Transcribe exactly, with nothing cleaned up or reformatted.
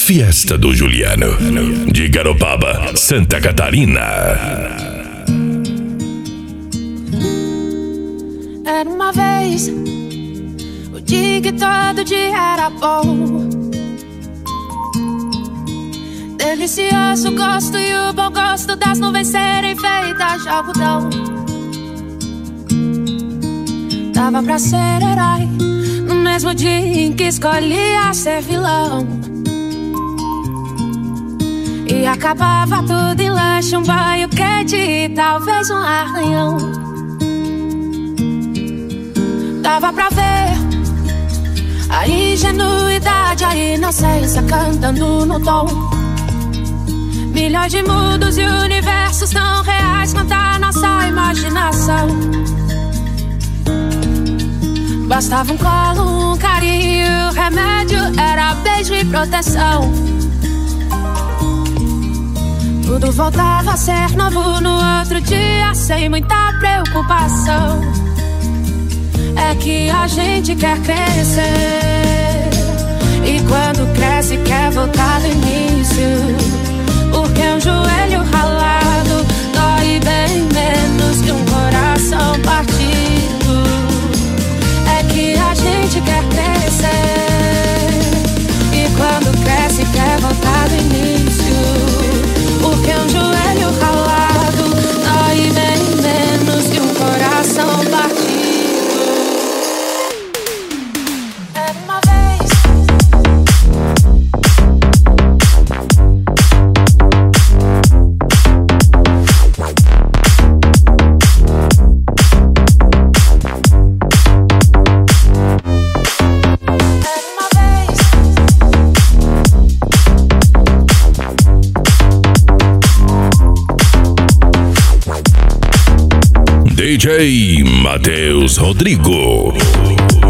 Fiesta do Juliano, de Garopaba, Santa Catarina. Era uma vez o dia que todo dia era bom, delicioso o gosto e o bom gosto das nuvens serem feitas de algodão. Dava pra ser herói no mesmo dia em que escolhia ser vilão, e acabava tudo em lanche, um banho quente e talvez um arranhão. Dava pra ver a ingenuidade, a inocência cantando no tom. Milhões de mundos e universos tão reais quanto a nossa imaginação. Bastava um colo, um carinho, o remédio era beijo e proteção. Tudo voltava a ser novo no outro dia, sem muita preocupação. É que a gente quer crescer, e quando cresce quer voltar do início, porque um joelho ralado dói bem menos que um coração partido. É que a gente quer crescer, e quando cresce quer voltar do início, porque um joelho ralado dói bem menos que um coração partido. D J Matheus Rodrigo.